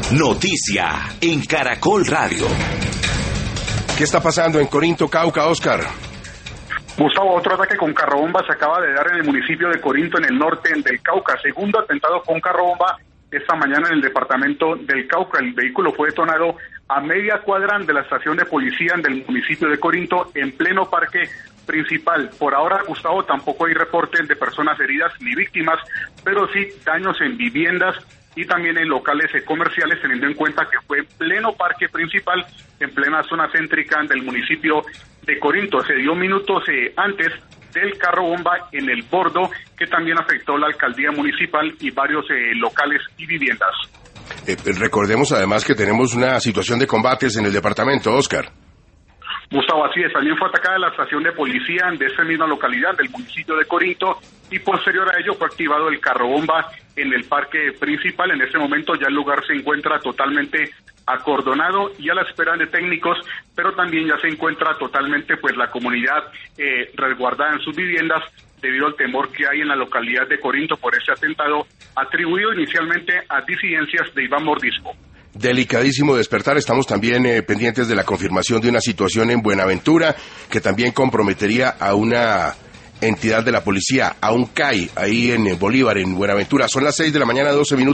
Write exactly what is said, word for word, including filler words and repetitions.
Noticia en Caracol Radio. ¿Qué está pasando en Corinto, Cauca, Oscar? Gustavo, otro ataque con carrobomba se acaba de dar en el municipio de Corinto, en el norte del Cauca. Segundo atentado con carrobomba esta mañana en el departamento del Cauca. El vehículo fue detonado a media cuadra de la estación de policía del municipio de Corinto, en pleno parque principal. Por ahora, Gustavo, tampoco hay reportes de personas heridas ni víctimas, pero sí daños en viviendas y también en locales comerciales, teniendo en cuenta que fue en pleno parque principal, en plena zona céntrica del municipio de Corinto. Se dio minutos eh, antes del carro bomba en el Bordo, que también afectó la alcaldía municipal y varios eh, locales y viviendas. Eh, recordemos además que tenemos una situación de combates en el departamento, Oscar. Gustavo, así es, también fue atacada la estación de policía de esa misma localidad, del municipio de Corinto, y posterior a ello fue activado el carrobomba en el parque principal. En este momento ya el lugar se encuentra totalmente acordonado y a la espera de técnicos, pero también ya se encuentra totalmente pues la comunidad eh, resguardada en sus viviendas debido al temor que hay en la localidad de Corinto por este atentado atribuido inicialmente a disidencias de Iván Mordisco. Delicadísimo despertar. Estamos también eh, pendientes de la confirmación de una situación en Buenaventura que también comprometería a una entidad de la policía, a un C A I, ahí en Bolívar, en Buenaventura. Son las seis de la mañana, doce minutos.